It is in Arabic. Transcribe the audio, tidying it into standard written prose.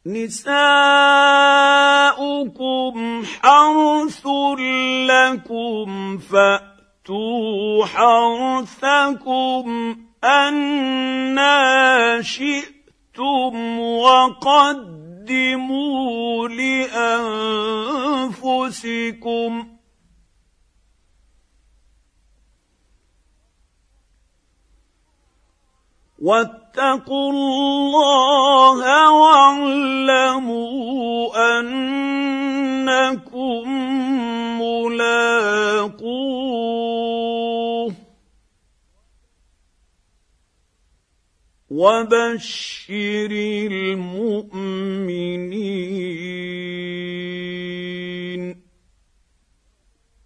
نساؤكم حرث لكم فأتوا حرثكم أنى شئتم وقدموا لأنفسكم واتقوا الله واعلموا أنكم ملاقوه وبشر المؤمنين.